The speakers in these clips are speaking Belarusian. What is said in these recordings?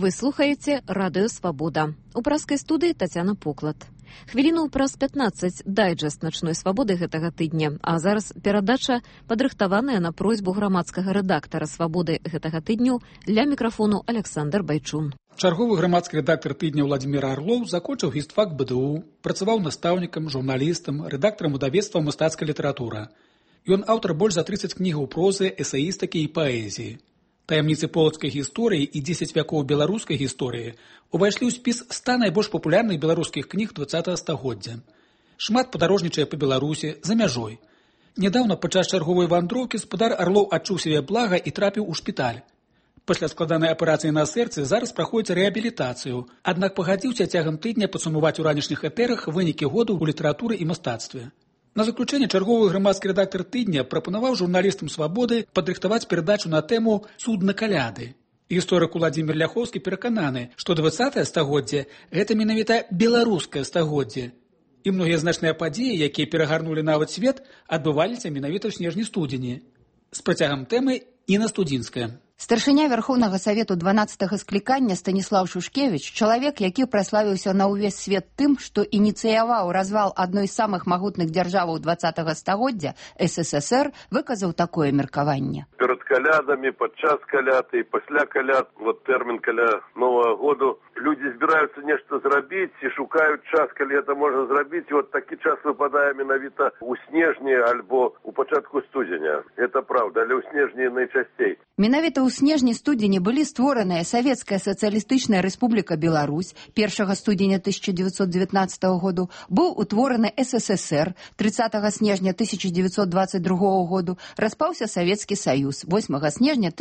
Вы слухаеце радыё «Свабода». У праскай студыі Тацяна Поклад. Хвіліну праз 15 дайджэст начной свабоды гэтага тыдня, а зараз перадача, падрыхтаваная на просьбу грамадскага рэдактара «Свабоды» гэтага тыдню, ля мікрафону Александр Байчун. Чарговы грамадскі рэдактар тыдня Владзімір Арлоў закончыў гістфак БДУ, працаваў настаўнікам, журналістам, рэдактарам выдавецтва «Мастацкая літаратура». Ён аўтар больш за 30 кнігаў прозы, эсеістыкі і паэзіі. Таямніцы полацкай гісторыі і 10 вякоў беларускай гісторыі увайшлі ў спіс 100 найбольш папулярных беларускіх кніг 20 стагоддзя. Шмат падарожнічае па Беларусі, за мяжой. Нядаўна падчас чарговай вандроўкі спадар Арлоў адчуў сябе блага і трапіў у шпіталь. Пасля складанай аперацыі на сэрцы зараз праходзіць рэабілітацыю, аднак пагадзіўся цягам тыдня падсумаваць у ранішніх этэрах вынікі году ў літаратуры і мастацтве. На заключэнне чарговы грамадскі рэдактар тыдня прапанаваў журналістам «Свабоды» падрыхтаваць перадачу на тэму «Суд на каляды». Гісторык Уладзімір Ляхоўскі перакананы, што 20 стагоддзе – гэта менавіта беларускае стагоддзе. І многія значныя падзеі, якія перагарнулі нават свет, адбываліся менавіта ў снежні-студзені. З працягам тэмы Інна Студзінская. Старшыня Верховнага Савету 12-го склікання Станіслав Шушкевіч, чалавек, які праславіўся на ўвесь свет тым, што ініцыяваў развал адной з самых магутных дзяржаваў 20-го стагоддзя, СССР, выказаў такое меркаванне. Перад калядамі, падчас каляд і пасля каляд, вот тэрмін каля Новага году, людзі збіраюцца нешта зрабіць і шукаюць час, калі гэта можна зрабіць. І вот такі час выпадае менавіта ў снежні альбо ў пачатку студзеня. Это правда, але ў снежні найчасцей. Менавіта ў снежні-студзені былі створаныя Савецкая сацыялістычная рэспубліка Беларусь 1 студзеня 1919 году, быў утвораны СССР 30 снежня 1922 году, распаўся Савецкі Саюз 8 снежня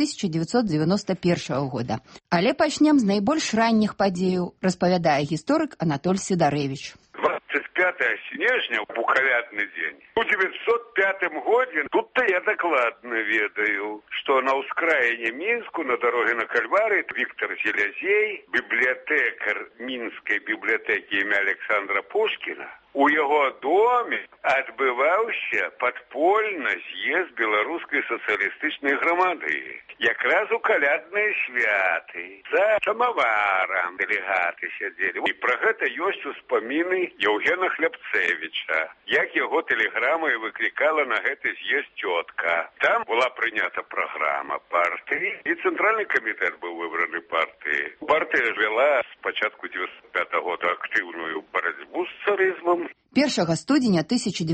1991 года. Але пачнем з найбольш ранніх падзеяў, распавядае гісторык Анатоль Сідарэвіч. 25 снежня, букавятны дзень. У 905 годзе, тут-то я дакладна ведаю, што на ўскраіне Мінску, на дароге на Кальвары, Віктор Зелязей, бібліятэкар Мінскай бібліятэкі імя Александра Пушкіна, у яго доме адбываўся падпольны з'езд беларускай сацыялістычнай грамады. Якраз у калядныя святы. За самаварам дэлегаты сядзелі. І пра гэта ёсць успаміны Еўгена Хлябцевіча, як яго тэлеграмай выклікала на гэты з'езд цётка. Там была прынята праграма партыі, і цэнтральны камітэт быў выбраны партыі. Партыя вела з пачатку 95 года актыўную барацьбу з царызмам. 1 студзеня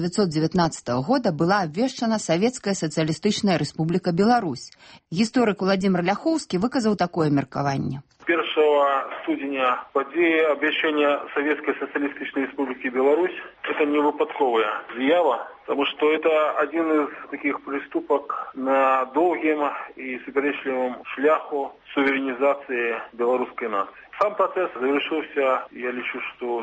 1919 года была абвешчана Савецкая сацыялістычная рэспубліка Беларусь. Гісторык Владзімір Ляхоўскі выказаў такое меркаванне. 1 студзеня падзеі абвяшчэння Советской социалистической республики Беларусь – это не выпадковая з'ява, потому что это один из таких приступок на долгим и суперечливым шляху суверенизации белорусской нации. Сам процесс завершился, я лечу, что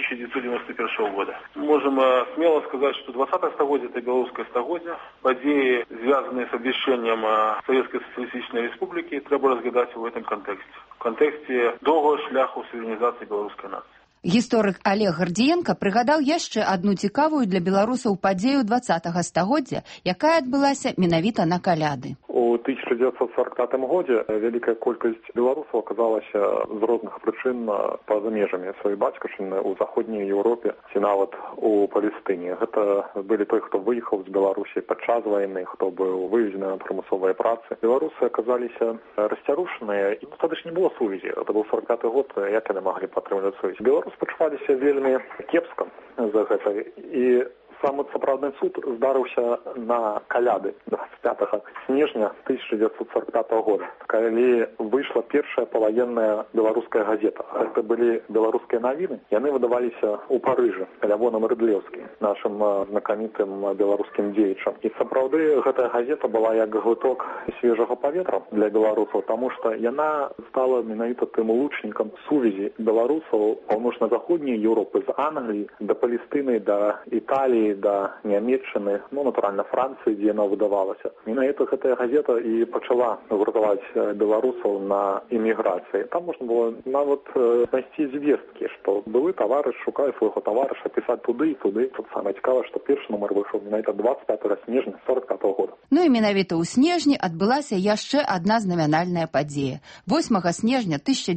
1991 года. Можем смело сказать, что 20-е стагоддзе – это белорусское стагоддзе. Падзеі, связанные с обвяшчением Советской социалистической республики, треба разглядать в этом контексте. В контексте доўгого шляху суверенизации белорусской нации. Гісторык Олег Гардзіенка прыгадаў яшчэ адну цікавую для беларусаў падзею 20-го стагоддзя, якая адбылася менавіта на каляды. У 1945 годзе вялікая колькасць беларусаў аказалася з розных прычын па-за межамі сваёй бацькаўшчыны ў заходняй Еўропе ці нават у Палестыне. Гэта былі той, хто выехаў з Беларусі падчас вайны, хто быў вывезены на прымусовыя працы. Беларусы аказаліся расцярушаныя, і тады ж не было сувязі. Гэта быў 45 год, як яны маглі падтрымліваць сувязь. Беларусы пачуваліся вельмі кепска за гэта. І самы сапраўдны цуд здарыўся на каляды 25 снежня 1945 года, калі выйшла першая паваенная беларуская газета. Гэта былі беларускія навіны. Яны выдаваліся ў Парыжы, Лявонам Рыдлеўскім, нашым знакамітым беларускім дзеячам. І сапраўды гэтая газета была як глыток свежага паветра для беларусаў, таму што яна стала менавіта тым лучнікам сувязі беларусаў паўночна-заходняй Еўропы з Англіі да Палестыны, да Італіі, далей да Нямецчыны, натуральна, Францыі, дзе яна выдавалася. Менавіта гэтая газета і пачала гуртаваць беларусаў на эміграцыі. Там можна было нават знайсці звесткі, што былы таварыш шукае свайго таварыша, пісаць туды і туды. Тут самае цікавае, што першы нумар выйшаў менавіта 25 снежня 45 года. Ну і менавіта ў снежні адбылася яшчэ адна знамянальная падзея. 8 снежня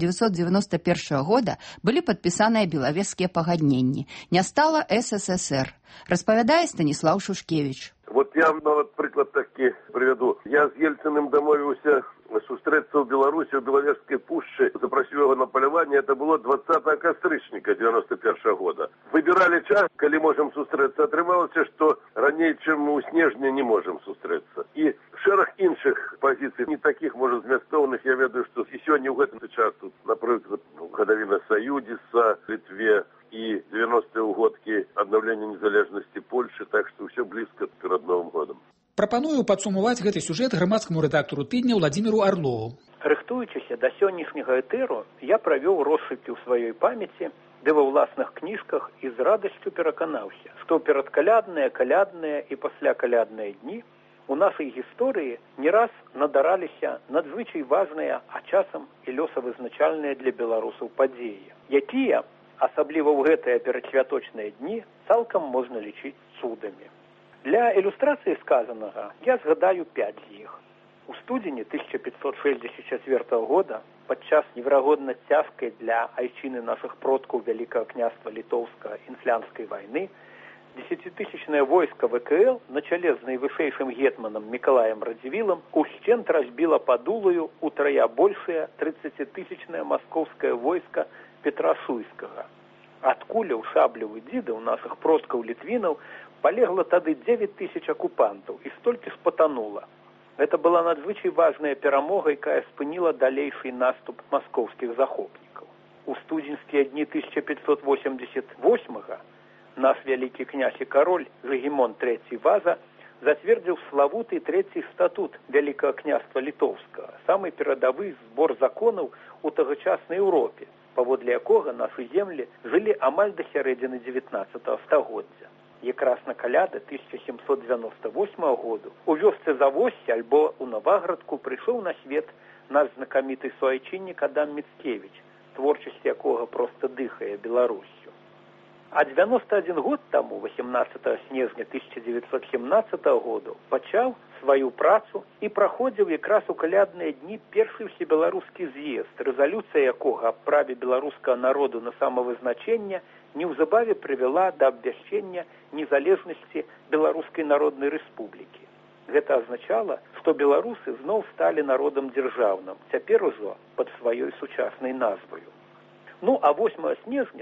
1991 года былі падпісаныя белавежскія пагадненні. Не стала СССР. Распавядае Станіслаў Шушкевіч. Вот я, например, таки приведу. Я с Ельциным домовился сустрэцца ў Беларусі, ў Белавежскай пушчы, запросіў яго на паляванне. Это было 20 кастрычніка 91 года. Выбирали час, калі можем сустрэцца. Атрымалася, што раней, чым у снежні, не можем сустрэцца. І шэраг іншых пазіцый, не таких, можа, змястоўных, я ведаю, што і сёння ў гэтым час, напрыклад, гадавіна Саюдзіса, Літве, и 90-е угодки обновления незалежности Польши, так что все близко перед Новым годом. Прапаную падсумаваць гэты сюжэт грамадскаму рэдактару тыдня Владзіміру Арлову. Рыхтуючыся да сённяшняга этэру, я правёў россыпі ў сваёй памяці, ды ва ўласных кніжках і з радасцю пераканаўся, што перадкалядныя, калядныя і паслякалядныя дні у нашай гісторыі не раз надараліся надзвычай важныя, а часам і лёсавызначальныя для беларусаў падзеі, якія, асабліва ў гэтыя перадсвяточныя дні, цалкам можна лічыць цудамі. Для ілюстрацыі сказанага я згадаю 5 з іх. У студзені 1564 года, падчас неверагодна цяжкай для айчыны нашых продкаў Вялікага княства Літоўскага інфлянскай вайны, 10-тысячнае войска ВКЛ на чале з найвышэйшым гетманам Мікалаем Радзівілам ушчэнт разбіла падулую утрая большае 30-тысячнае маскоўскае войска Петра Шуйскага. Ад куляў, шабляў і дзідаў нашых продкаў літвінаў палегла тады 9 тысяч акупантаў і столькі ж патанула. Гэта была надзвычай важная перамога, якая спыніла далейшы наступ маскоўскіх захопнікаў. У студзеньскія дні 1588-га наш вялікі князь і кароль Жыгімон III Ваза зацвердзіў славуты 3-й статут Вялікага княства Літоўскага, самы перадавы збор законаў у тагачаснай Еўропе, паводле якога нашы землі жылі амаль да сярэдзіны 19 стагоддзя. Якраз на каляды 1798 году у вёсцы Завоссе альбо у Наваградку прыйшоў на свет наш знакаміты суайчыннік Адам Міцкевіч, творчасць якога проста дыхае Беларусю. А 91 год таму, 18 снежня 1917 году, пачаў сваю працу і праходзіў якраз у калядныя дні першы ўсебеларускі з'езд, рэзалюцыя якога аб праве беларускага народу на самавызначэнне неўзабаве прывяла да абвяшчэння незалежнасці Беларускай Народнай Рэспублікі. Гэта азначала, што беларусы зноў сталі народам дзяржаўным, цяпер ужо пад сваёй сучаснай назваю. Ну, а 8 снежня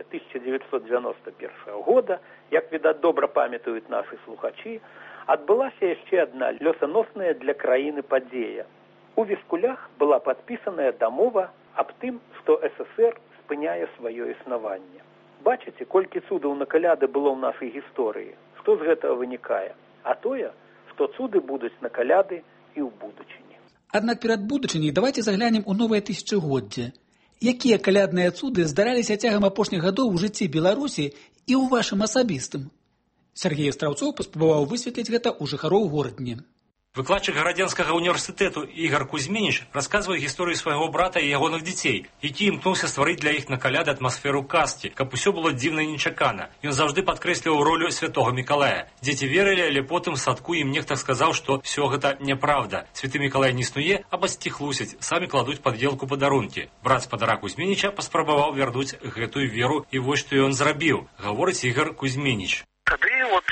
1991 года, як, відаць, добра памятаюць нашы слухачы, адбылася яшчэ адна лёсаносная для краіны падзея. У Віскулях была падпісаная дамова аб тым, што СССР спыняе сваё існаванне. Бачыце, колькі цудаў на каляды было ў нашай гісторыі. Што з гэтага вынікае? А тое, што цуды будуць на каляды і ў будучыні. Аднак перад будучыняй давайце заглянем у новае тысячагоддзе. Якія калядныя цуды здараліся цягам апошніх гадоў у жыцці Беларусі і ў вашым асабістым? Сергей Астраўцоў паспрабаваў высветліць гэта ў жыхароў горадні. Выкладчык Гарадзенскага універсітэту Ігар Кузьмініч расказвае гісторыю свайго брата і ягоных дзяцей, які імкнуўся стварыць для іх на каляды атмасферу казкі, каб усё было дзіўна і нечакана. Ён заўжды падкрэсліваў ролю святога Мікалая. Дзеці верылі, але потым в садку ім нехта сказаў, што ўсё гэта няправда. Святы Мікалай не існуе, а бацькі хлусяць, самі кладуць пад елку падарункі. Брат спадара Кузьмініча паспрабаваў вярнуць гэтую веру, і вось што ён зрабіў, гаворыць Ігар Кузьмініч. Тады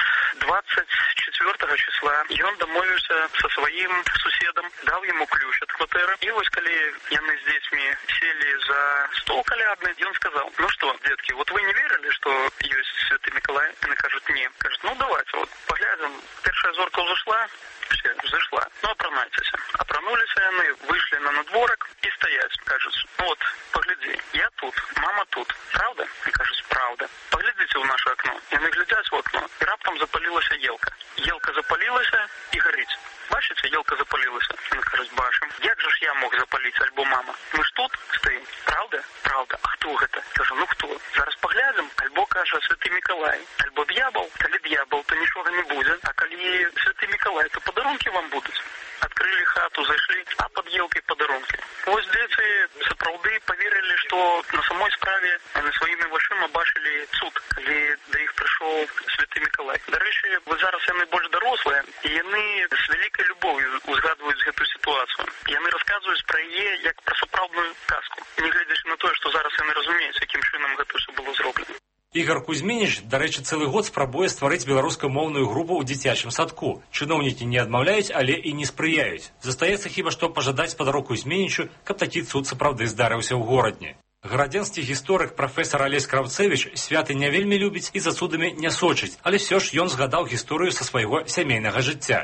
24 числа ён дамовіўся са сваім суседам, даў яму ключ ад кватэры. І вось калі яны з дзецьмі селі за стол калядны, ён сказаў: ну што, дзеткі, вот вы не верылі, што ёсць святы Мікалай? Яны кажуць: не. Кажуць: ну давайте, вот паглядзім, першая зорка ўзышла, все, зашла. Ну, апранайцеся. Апрануліся яны, выйшлі на надворак і стаяць. Кажуць: вот, паглядзі, я тут, мама тут. Правда? І кажуць: правда. Паглядзіце ў наше акно. Яны глядзяць в окно, і раптам запалілася елка. Елка запалілася і гарыць. Бачыце, елка запалілася? Яны кажуць: бачым. Як жа ж я мог запаліць, альбо мама? Мы ж тут стаім. Правда? Правда. А хто гэта? Кажу: ну хто? Зараз паглядзім, альбо, кажа, святы Мікалай, альбо д'ябал, калі д'ябал, то нічога не будзе, а калі Святы Мікалай, то падарункі вам будуць. Открыли хату, зайшли, а под елкой подарунки. Вось дзеці сапраўды поверили, что на самой справе они своими вачыма бачили цуд, калі до іх пришел Святы Миколай. До рэчы, вот зараз яны больш дарослыя, и яны с великой любовью узгадываюць гэту ситуацию. Яны рассказываюць про яе як про сапраўдную казку, не глядзячы на тое, что зараз яны разумеюць, якім чынам гэта все было зроблена. Ігор Кузьмініч, дарэчы, цэлы год спрабуе стварыць беларускамоўную групу ў дзіцячым садку. Чыноўнікі не адмаўляюць, але і не спрыяюць. Застаецца хіба што пажадаць спадару Кузьмінічу, каб такі цуд сапраўды здарыўся ў горадні. Гарадзенскі гісторык прафесар Алесь Кравцэвіч святы не вельмі любіць і за цудамі не сочыць, але ўсё ж ён згадаў гісторыю са свайго сямейнага жыцця.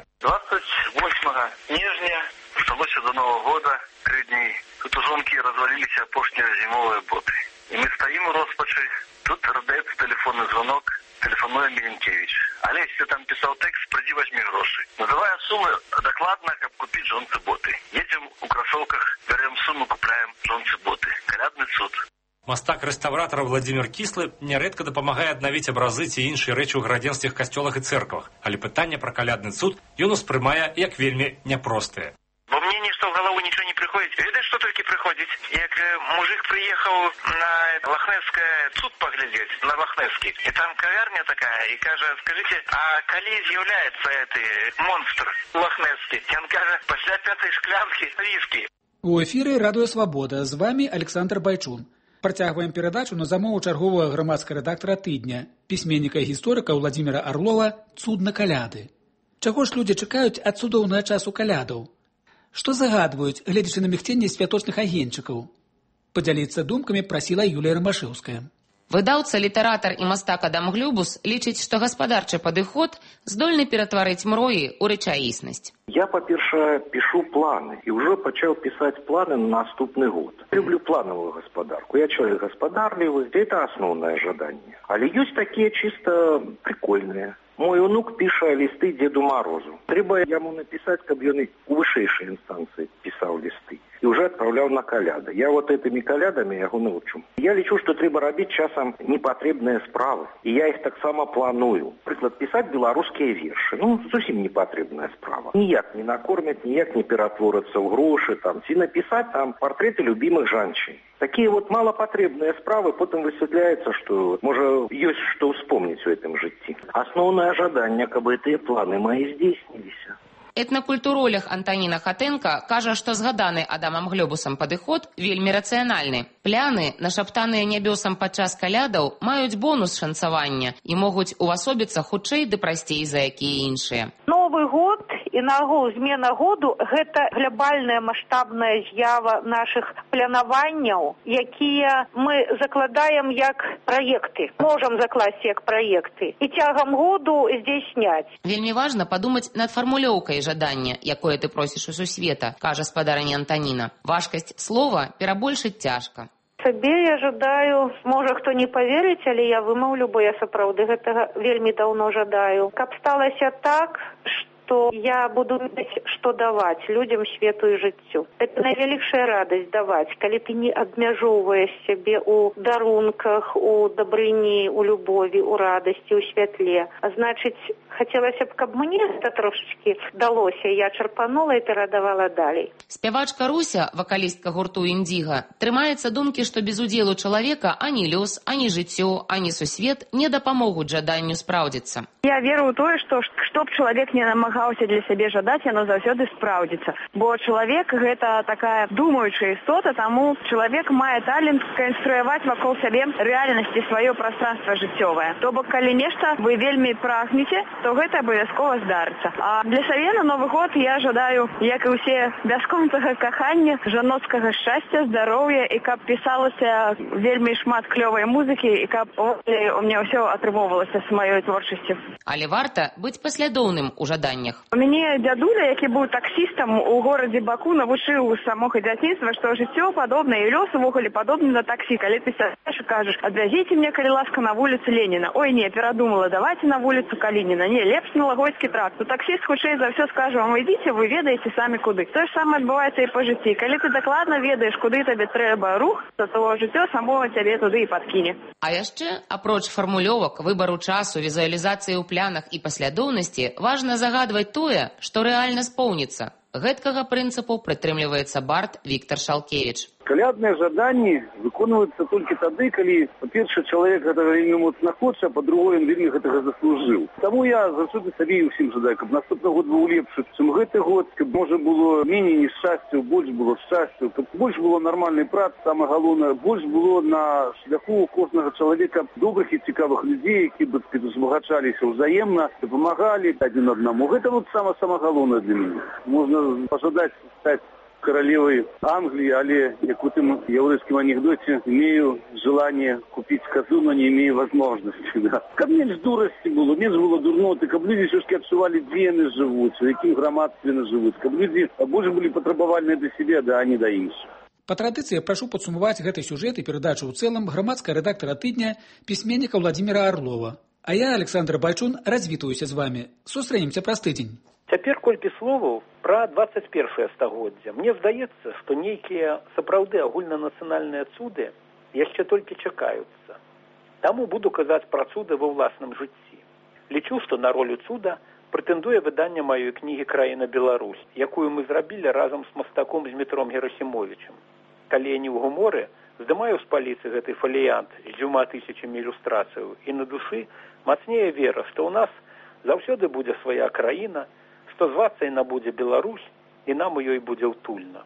28 снежня пачалося до Нового года 3 дні. Тут у жонкі разваліліся апошнія зімовыя боты. І мы стаім у роспачы. Тут радаецца телефонный звонок, телефонуе Миленкевич. Олесь там писал текст, приди возьми гроши. Называя суммы докладно, как купить жонцы боты. Едем у кроссовках, берем сумму, купляем жонцы боты. Колядный цуд. Мастак-рэстаўратар Владзімір Кіслы нярэдка дапамагае аднавіць абразы ці іншыя рэчы ў гарадзенскіх касцёлах і цэрквах, але пытанне пра калядны цуд ён успрымае як вельмі няпростае. Во мне ничто в голову ничего не приходит. Видишь, что только приходит? Як мужик приехал на Лохнесское цуд поглядеть, на Лохнесский. И там кавярня такая, и каже, скажите, а коли з'является этот монстр Лохнесский? И он каже, после 5-й шклянки виски. У эфіры «Радыё Свабода». З вами Александр Байчун. Працягваем перадачу на замову чарговага грамадскага рэдактара тыдня, пісьменніка і гісторыка Владзіміра Арлова «Цуд на каляды». Чаго ж людзі чакаюць ад цудоўнага часу калядаў? Што загадваюць, гледзячы на мігценне святочных агеньчыкаў? Падзяліцца думкамі прасіла Юлія Рамашэўская. Выдаўца, літаратар і мастак Адам Глюбус лічыць, што гаспадарчы падыход здольны ператварыць мроі ў рэчаіснасць. Я, па-першае, пишу планы і ўжо пачаў пісаць планы на наступны год. Люблю плановую гаспадарку. Я человек гаспадарлівы, это асноўнае жаданне. Але ёсць такія чыста прикольныя. Мой унук піша листы Деду Морозу. Трэба яму написать, каб ён у вышэйшай інстанцыі пісаў листы. И уже отправлял на коляды. Я вот этими колядами яго научу. Я лічу, что трэба рабіць часам непотребные справы. И я их так само планую. Например, писать белорусские верши. Зусім непотребная справа. Ніяк не накормят, ніяк не ператворятся в гроши. Ці написать там портреты любимых женщин. Такие вот малопотребные справы, потом высветляется, что, может, есть что вспомнить в этом житті. Основное жаданне, каб гэтыя планы мои здзейсніліся. Этнакультуролог Антаніна Хатэнка кажа, што згаданы Адамам Глёбусам падыход вельмі рацыянальны. Пляны, нашаптаныя нябёсам падчас калядаў, маюць бонус шанцавання і могуць увасобіцца хутчэй ды прасцей за якія іншыя. Новы год і нагул змена году – гэта глобальная маштабная з'ява нашых планаванняў, якія мы закладаем як праекты. Можам закласці як праекты і цягам году здзейсняць. Вельмі важна падумаць над фармулёўкай жадання, якое ты просіш у сусвета, кажа спадарыня Антаніна. Важкасць слова перабольшыць цяжка. Сабе я жадаю, можа хто не поверыць, але я вымаўлю, бо я сапраўды гэтага вельмі даўно жадаю. Каб сталася так, что я буду ведаць, што даваць людям, свету і жыццю. Это найвялікшая радасць даваць, калі ты не абмяжоўваеш сябе ў дарунках, у дабрыні, у любові, у радасці, у святле. А значыць, хацелася б, каб мне гэта трошечкі далося, я чарпанула і перадавала далей. Спявачка Руся, вакалістка гурту «Індзіга», трымаецца думкі, што без удзелу чалавека ані лёс, ані жыццё, ані сусвет не дапамогуць жаданню спраўдзіцца. Я веру ў тое, што б чалавек не намагаўся для сябе жадаць, яно заўсёды спраўдзіцца. Бо чалавек – гэта такая думаючая істота, таму чалавек мае талент канструяваць вакол сябе рэальнасці сваё прастранства жыццёвае. То бок, калі нешта вы вельмі прагнеце, то гэта абавязкова здарыцца. А для сабе на Новы год я жадаю, як і ўсе, бясконцага кахання, жаноцкага шчасця, здароўя, і каб пісалася вельмі шмат клёвай музыкі, і каб у мяне ўсё атрымоўвалася з маёй творчасцю. Але варта быць паслядоўным у жаданнях. пытаннях. У мяне дзядуля, які быў таксістам у горадзе Баку, навучыў з самога дзяцінства, што жыццё падобнае і лёс увогуле падобны на таксі. Калі ты сядзеш і кажаш: адвязіце мне, калі ласка, на вуліцу Леніна. Ой, не, перадумала, давайте на вуліцу Калініна. Не, лепш на Лагойскі тракт. Таксіст хутчэй за ўсё скажа вам: ідзіце, вы ведаеце самі куды. Тое ж самае адбываецца і па жыцці. Калі ты дакладна ведаеш, куды табе трэба рух, то жыццё само цябе туды і падкіне. А яшчэ, апроч фармулёвак, выбару часу, візуалізацыі ў планах і паслядоўнасці, важна загадваць тое, што рэальна споўніцца. Гэткага прынцыпу прытрымліваецца бард Віктор Шалкевіч. Калядныя жаданні выконваюцца толькі тады, калі, па-першае, чалавек гэтага вельмі моцна хоча, а па-другое, ён вельмі гэтага заслужыў. Таму я заўсёды сабе і ўсім жадаю, каб наступны год быў лепшы, чым гэты год, каб можа было меней няшчасцяў, больш было шчасцяў, каб больш было нармальнай працы, самае галоўнае, больш было на шляху кожнага чалавека добрых і цікавых людзей, які б узбагачаліся ўзаемна, дапамагалі адзін аднаму. Гэта вот самае галоўнае для мяне. Можна пажадаць стаць королевой Англии, але, як у тым еврейском анекдоте, имею желание купить козу, но не имею возможности. Да. Каб меньше дурости было, меньше было дурноты, каб люди все-таки отчували, где они живут, в каким громадстве они живут, каб люди больше были потребовальны до себя, да, а не до іншых. Па традыцыі прашу падсумаваць гэты сюжэт і перадачу ў цэлым грамадскага рэдактара тыдня, пісьменніка Владзіміра Арлова. А я, Александр Байчун, развітаюся з вами. Сустрэнемся праз тыдзень. Цяпер колькі словаў пра 21-е стагоддзе. Мне здаецца, што нейкія сапраўды агульнанацыянальныя цуды яшчэ толькі чакаюцца. Таму буду казаць пра цуды ва ўласным жыцці. Лічу, што на ролю цуда прэтэндуе выданне маёй кнігі «Краіна Беларусь», якую мы зрабілі разам з мастаком Змітром Герасімовічем. Калі я не ў гуморы, здымаю з паліцы гэты фаліянт з 2000 ілюстрацыяў, і на душы мацнее вера, што ў нас заўсёды будзе свая краіна, што звацца яна будзе Беларусь, і нам у ёй будзе ўтульна.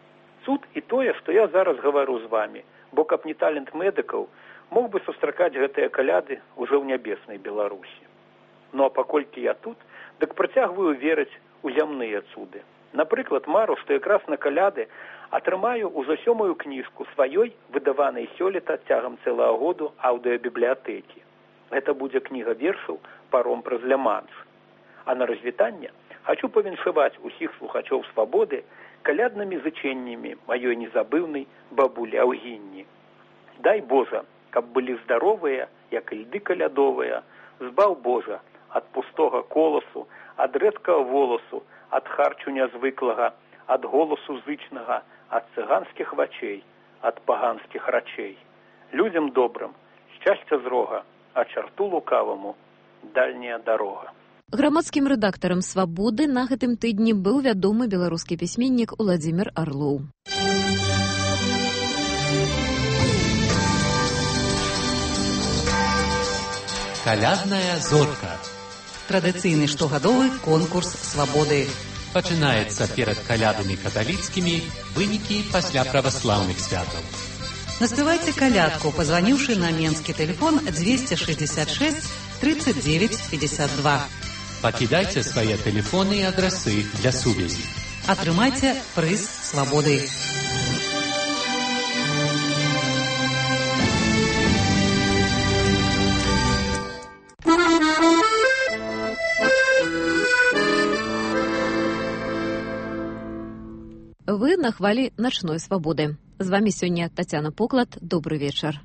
Цуд і тое, што я зараз гавару з вамі, бо каб не талент медыкаў, мог бы сустракаць гэтыя каляды ўжо ў нябеснай Беларусі. Ну а паколькі я тут, дык працягваю верыць у зямныя цуды. Напрыклад, мару, што якраз на каляды атрымаю ўжо 7-ю кніжку сваёй, выдаванай сёлета цягам цэлага году аўдыёбібліятэкі. Гэта будзе кніга вершаў «Паром праз Ля-Манш». А на развітанне хочу павіншаваць усіх слухачоў свабоды каляднымі зычэннямі маёй незабыўнай бабулі Аўгінні. Дай Божа, каб былі здаровыя, як і льды калядовыя, збаў Божа ад пустога коласу, ад рэдкага воласу, ад харчу нязвыклага, ад голасу зычнага, ад цыганскіх вачэй, ад паганскіх рачэй. Людзям добрым шчасця з рога, а чарту лукаваму дальняя дарога. Грамадскім рэдактарам «Свабоды» на гэтым тыдні быў вядомы беларускі пісьменнік Уладзімір Арлоў. Калядная зорка. Традыцыйны штогадовы конкурс «Свабоды». Пачынаецца перад калядамі каталіцкімі, вынікі пасля праваслаўных святаў. Наспявайце калядку, пазваніўшы на менскі тэлефон 266 39 52. Пакідайце свае тэлефоны і адрасы для сувязі. Атрымайце прыз «Свабоды». Вы на хвалі начной свабоды. З вами сёння Тацяна Поклад. Добры вечар.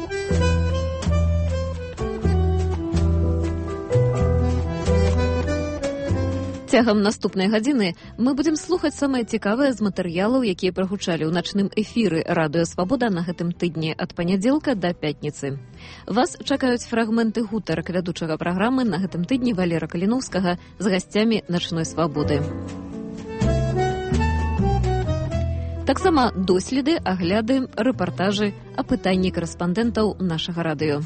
Цягам наступнай гадзіны мы будзем слухаць самае цікавае з матэрыялаў, якія прагучалі ў начным эфіры радыё «Свабода» на гэтым тыдні ад панядзелка да пятніцы. Вас чакаюць фрагменты гутарак вядучага праграмы на гэтым тыдні Валера Каліноўскага з гасцямі начной свабоды. Таксама доследы, агляды, рэпартажы, апытанні карэспандэнтаў нашага радыё.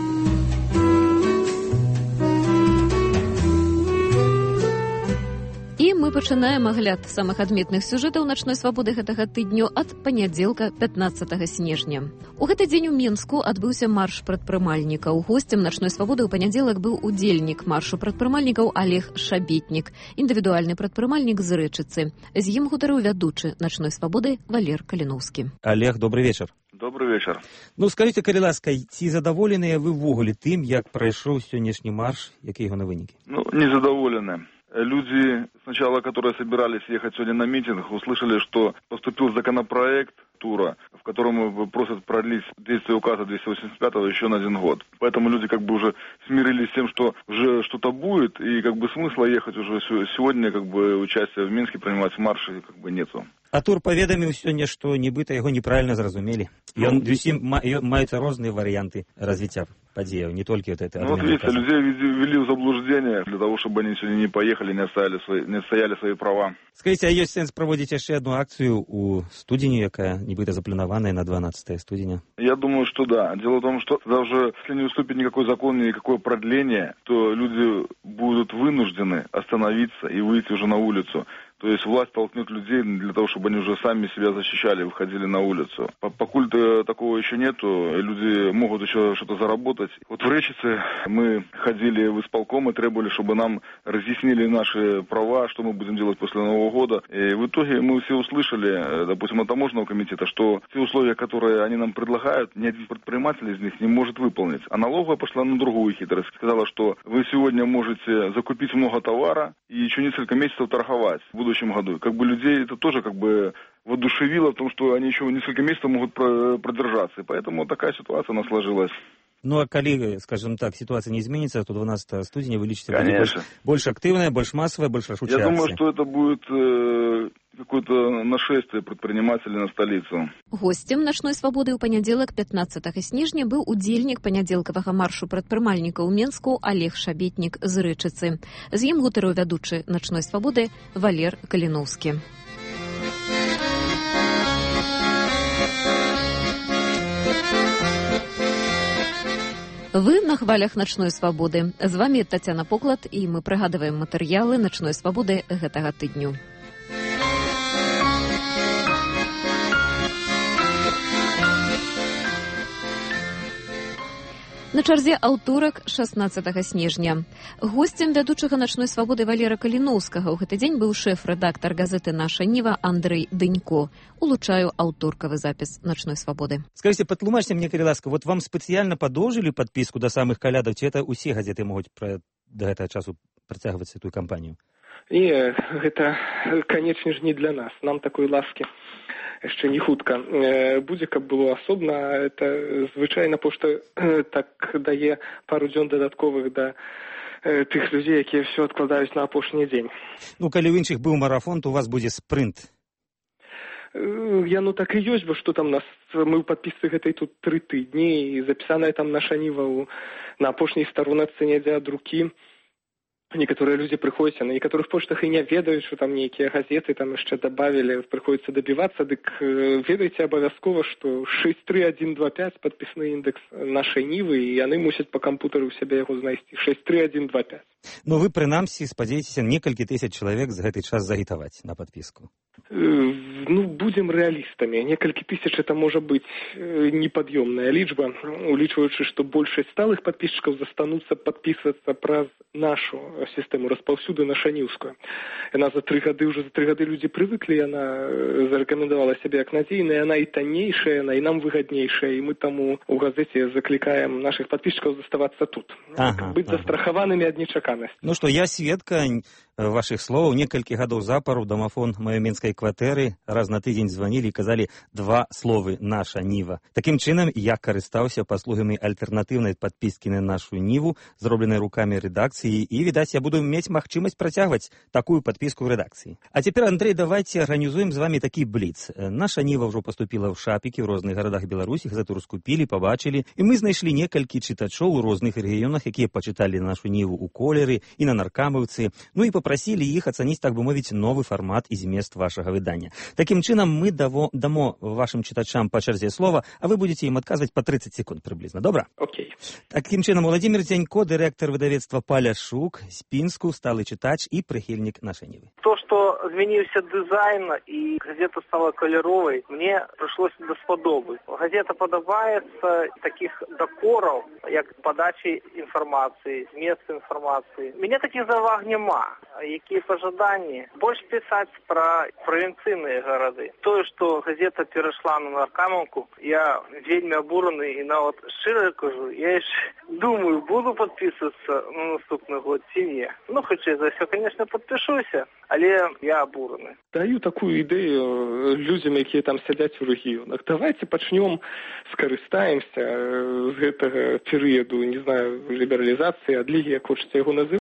І мы пачынаем агляд самых адметных сюжэтаў начной свабоды гэтага тыдню ад панядзелка 15 снежня. У гэты дзень у Мінску адбыўся марш прадпрымальнікаў. Госцем начной свабоды ў панядзелак быў удзельнік маршу прадпрымальнікаў Олег Шабетнік, індывідуальны прадпрымальнік з Рэчыцы. З ім гутарыў вядучы начной свабоды Валер Каліноўскі. Олег, добрый вечар. Добрый вечар. Ну, скажите, калі ласка, ці задаволеныя вы ўвогуле тым, як прайшоў сённяшні марш, якія ягоныя вынікі? Ну, незадаволены. люди, сначала, которые собирались ехать сегодня на митинг, услышали, что поступил законопроект тура, в котором просят продлить действие указа 285-го еще на 1 год. Поэтому люди как бы уже смирились с тем, что уже что-то будет, и как бы смысла ехать уже сегодня, как бы участие в Минске, принимать в марше, как бы нету. А тур паведаміў сёння, што нібыта яго неправільна зразумелі. Ён зусім маюцца розныя варыянты развіцця падзеяў, не толькі вот это. Ну вот видите, людей ввели в заблуждение для того, чтобы они сегодня не поехали, не отстояли свои права. Скажите, а есть сенс проводить еще одну акцию у студені, якая нібыта запланованная на 12 студеня? Я думаю, что да. Дело в том, что даже если не уступит никакой закон, никакое продление, то люди будут вынуждены остановиться и выйти уже на улицу. То есть власть толкнет людей для того, чтобы они уже сами себя защищали, выходили на улицу. Покуль такого еще нету, люди могут еще что-то заработать. Вот в Речице мы ходили в исполком и требовали, чтобы нам разъяснили наши права, что мы будем делать после Нового года. И в итоге мы все услышали, допустим, от таможенного комитета, что те условия, которые они нам предлагают, ни один предприниматель из них не может выполнить. А налоговая пошла на другую хитрость. Сказала, что вы сегодня можете закупить много товара и еще несколько месяцев торговать в будущем году. Как бы людей это тоже как бы воодушевило в том, что они еще несколько месяцев могут продержаться. И поэтому такая ситуация у нас сложилась. Ну, а коли, скажем так, ситуация не изменится, то 12 студеня вы лічыце больше активная, больше массовая, больше рашучая акция. Я думаю, что это будет какое-то нашествие предпринимателей на столицу. Гостем начной свабоды ў панядзелак 15 снежня быў удзельнік панядзелкавага маршу прадпрымальнікаў Менску Олег Шабетнік з Рэчыцы. З ім гутарыў вядучы начной свабоды Валер Каліноўскі. Вы на хвалях начной свабоды. З вами Тацяна Поклад, і мы прыгадваем матэрыялы начной свабоды гэтага тыдню. На чарзе аўторак 16 снежня. Госцем вядучага начной свабоды Валера Каліноўскага ў гэты дзень быў шэф-рэдактар газеты «Наша Ніва» Андрэй Дынько. Улучаю аўторкавы запіс начной свабоды. Скажите, патлумачьте мне, калі ласка, вот вам спецыяльна падоўжылі падпіску да самых калядаў, ці это усе газеты могуць да гэтага часу працягваць эту кампанію? Не, гэта, канечне ж, не для нас. Нам такой ласкі яшчэ не хутка будзе, каб было асобна. Это звычайна пошта так дае пару дзён дадатковых да тых людзей, якія ўсё адкладаюць на апошні дзень. Ну, калі ў іншых быў марафон, то у вас будзе спрынт. Яно так і ёсць, бо што там нас, мы ў падпісцы гэтай тут 3 тыдні, і запісаная там наша Ніва на апошняй староначцы недзе ад рукі. Некаторыя людзі прыходзяць, на некаторых поштах і не ведаюць, што там нейкія газеты там яшчэ дабавілі, прыходзіцца дабівацца, дык ведаеце абавязкова, што 63125 падпісны індэкс нашай Нівы, і яны мусяць па кампутары ў сябе яго знайсці. 63125. Ну вы, прынамсі, спадзяецеся некалькі тысяч чалавек за гэты час загітаваць на падпіску? Ну, будзем рэалістамі. Некалькі тысяч это можа быць непад'ёмная лічба, улічваючы, што большасць сталых падпісчыкаў застануцца падпісвацца праз нашу сістэму распаўсюду нашаніўскую. Яна за 3 гады людзі прывыклі, яна зарэкамендавала сябе як надзейная, яна і таннейшая, яна і нам выгаднейшая, і мы таму у газеце заклікаем нашых падпісчыкаў заставацца тут. Быць застрахаванымі ад нечаканасці. Ну што, я сведка ваших слоў. Некалькі гадоў запару дамафон маёй менскай кватэры раз на тыдзень званілі і казалі 2 словы «Наша Ніва». Такім чынам, я карыстаўся паслугамі альтэрнатыўнай падпіскі на нашу Ніву, зробленай рукамі рэдакцыі, і, відаць, я буду мець магчымасць працягваць такую падпіску ў рэдакцыі. А цяпер, Андрэй, давайце арганізуем з вами такі бліц. Наша Ніва ўжо паступіла ў шапікі ў розных гарадах Беларусі, газету раскупілі, пабачылі, і мы знайшлі некалькі чытачоў у розных рэгіёнах, якія пачыталі нашу Ніву ў колеры і на наркамаўцы, ну і попросили их оценить, так бы мовить, новый формат и змест вашего выдания. Таким чином, мы дамо вашим читачам по черзе слова, а вы будете им отказывать по 30 секунд приблизно. Добро? Окей. Таким чином, Владимир Дзянько, директор выдавецтва «Паляшук», з Пінску, сталый читач и прихильник нашей Нивы. То, что змяніўся дызайн і газета стала каляровай, мне прыйшлося даспадобы. Газета падабаецца такіх дакораў, як падачы інфармацыі, змест інфармацыі. Мяне такіх заваг няма. Якія пажаданні? Больш пісаць пра правінцыйныя гарады. Тое, што газета перайшла на Наркамаўку, я вельмі абураны і нават шчыра кажу, я яшчэ думаю, буду падпісвацца на наступны год ці не. Ну, хутчэй за ўсё, конечно, падпішуся, але я абураны. Даю такую ідэю людзям, якія там сядзяць у рэгіёнах. Давайте пачнём, скарыстаемся з гэтага перыяду, не знаю, лібералізацыі, адлігі, як хочаце яго называць.